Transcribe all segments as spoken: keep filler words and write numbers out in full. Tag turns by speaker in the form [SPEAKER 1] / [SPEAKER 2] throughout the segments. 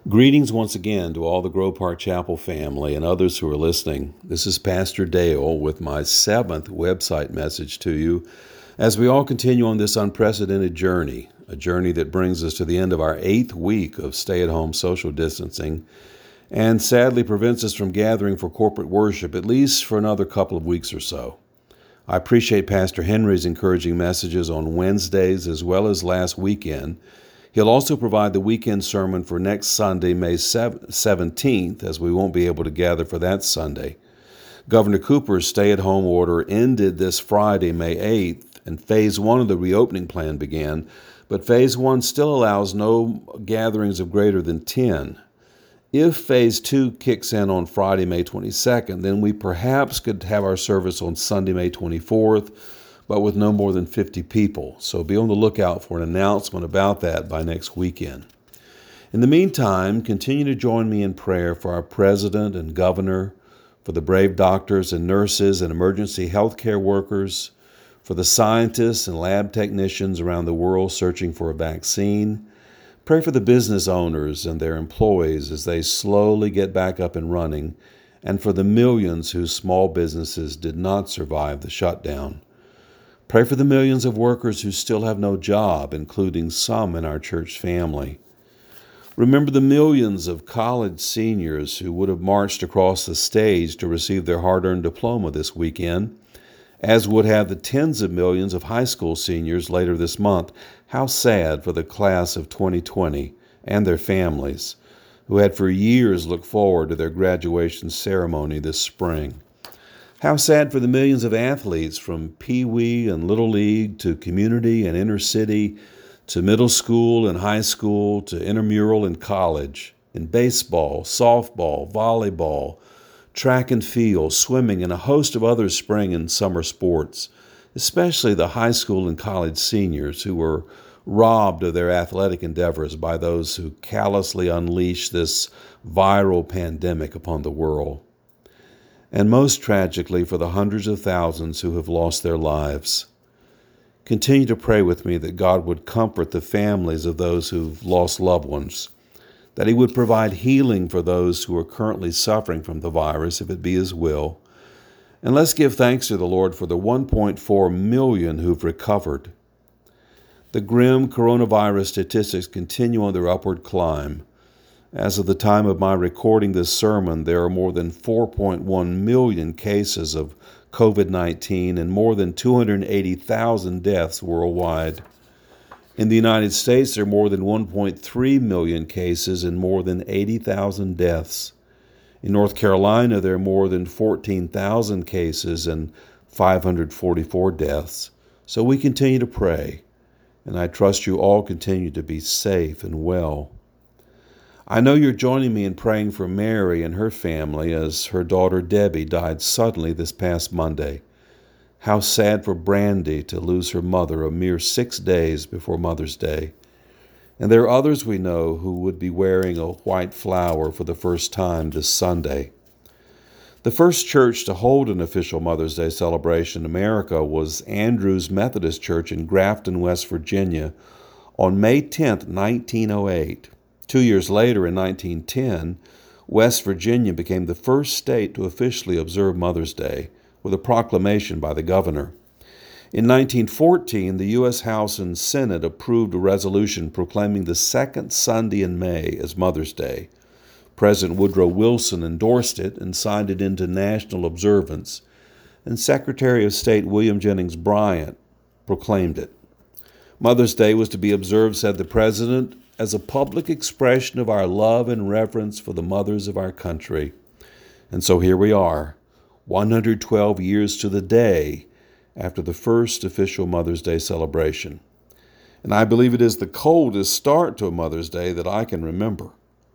[SPEAKER 1] Greetings once again to all the Grove Park Chapel family and others who are listening. This is Pastor Dale with my seventh website message to you as we all continue on this unprecedented journey, a journey that brings us to the end of our eighth week of stay-at-home social distancing and sadly prevents us from gathering for corporate worship, at least for another couple of weeks or so. I appreciate Pastor Henry's encouraging messages on Wednesdays as well as last weekend. He'll also provide the weekend sermon for next Sunday, May seventeenth, as we won't be able to gather for that Sunday. Governor Cooper's stay-at-home order ended this Friday, May eighth, and Phase one of the reopening plan began, but Phase one still allows no gatherings of greater than ten. If Phase two kicks in on Friday, May twenty-second, then we perhaps could have our service on Sunday, May twenty-fourth, but with no more than fifty people. So be on the lookout for an announcement about that by next weekend. In the meantime, continue to join me in prayer for our president and governor, for the brave doctors and nurses and emergency healthcare workers, for the scientists and lab technicians around the world searching for a vaccine. Pray for the business owners and their employees as they slowly get back up and running, and for the millions whose small businesses did not survive the shutdown. Pray for the millions of workers who still have no job, including some in our church family. Remember the millions of college seniors who would have marched across the stage to receive their hard-earned diploma this weekend, as would have the tens of millions of high school seniors later this month. How sad for the class of twenty twenty and their families, who had for years looked forward to their graduation ceremony this spring. How sad for the millions of athletes from Pee Wee and Little League to community and inner city to middle school and high school to intramural and college, in baseball, softball, volleyball, track and field, swimming, and a host of other spring and summer sports, especially the high school and college seniors who were robbed of their athletic endeavors by those who callously unleashed this viral pandemic upon the world. And most tragically for the hundreds of thousands who have lost their lives. Continue to pray with me that God would comfort the families of those who've lost loved ones, that He would provide healing for those who are currently suffering from the virus, if it be His will. And let's give thanks to the Lord for the one point four million who've recovered. The grim coronavirus statistics continue on their upward climb. As of the time of my recording this sermon, there are more than four point one million cases of covid nineteen and more than two hundred eighty thousand deaths worldwide. In the United States, there are more than one point three million cases and more than eighty thousand deaths. In North Carolina, there are more than fourteen thousand cases and five hundred forty-four deaths. So we continue to pray, and I trust you all continue to be safe and well. I know you're joining me in praying for Mary and her family as her daughter Debbie died suddenly this past Monday. How sad for Brandy to lose her mother a mere six days before Mother's Day. And there are others we know who would be wearing a white flower for the first time this Sunday. The first church to hold an official Mother's Day celebration in America was Andrews Methodist Church in Grafton, West Virginia, on May tenth, nineteen oh eight. Two years later, in nineteen ten, West Virginia became the first state to officially observe Mother's Day, with a proclamation by the governor. In nineteen fourteen, the U S House and Senate approved a resolution proclaiming the second Sunday in May as Mother's Day. President Woodrow Wilson endorsed it and signed it into national observance, and Secretary of State William Jennings Bryan proclaimed it. Mother's Day was to be observed, said the President, as a public expression of our love and reverence for the mothers of our country. And so here we are, one hundred twelve years to the day after the first official Mother's Day celebration. And I believe it is the coldest start to a Mother's Day that I can remember.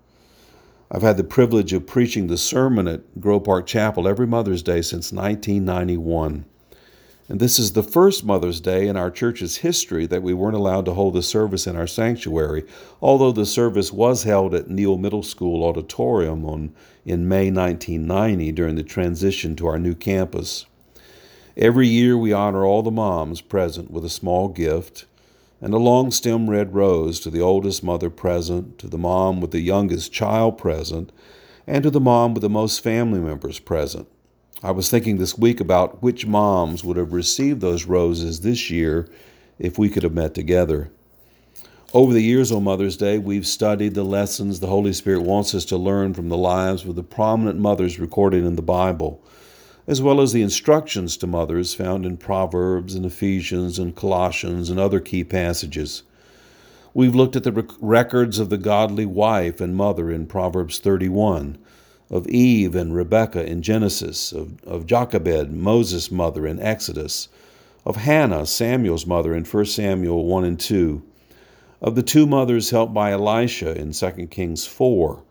[SPEAKER 1] I've had the privilege of preaching the sermon at Grove Park Chapel every Mother's Day since nineteen ninety-one. And this is the first Mother's Day in our church's history that we weren't allowed to hold the service in our sanctuary, although the service was held at Neal Middle School Auditorium on, in May nineteen ninety during the transition to our new campus. Every year we honor all the moms present with a small gift, and a long stem red rose to the oldest mother present, to the mom with the youngest child present, and to the mom with the most family members present. I was thinking this week about which moms would have received those roses this year if we could have met together. Over the years on Mother's Day, we've studied the lessons the Holy Spirit wants us to learn from the lives of the prominent mothers recorded in the Bible, as well as the instructions to mothers found in Proverbs and Ephesians and Colossians and other key passages. We've looked at the rec- records of the godly wife and mother in Proverbs thirty-one, of Eve and Rebekah in Genesis, of, of Jochebed, Moses' mother in Exodus, of Hannah, Samuel's mother in First Samuel one and two, of the two mothers helped by Elisha in Second Kings four,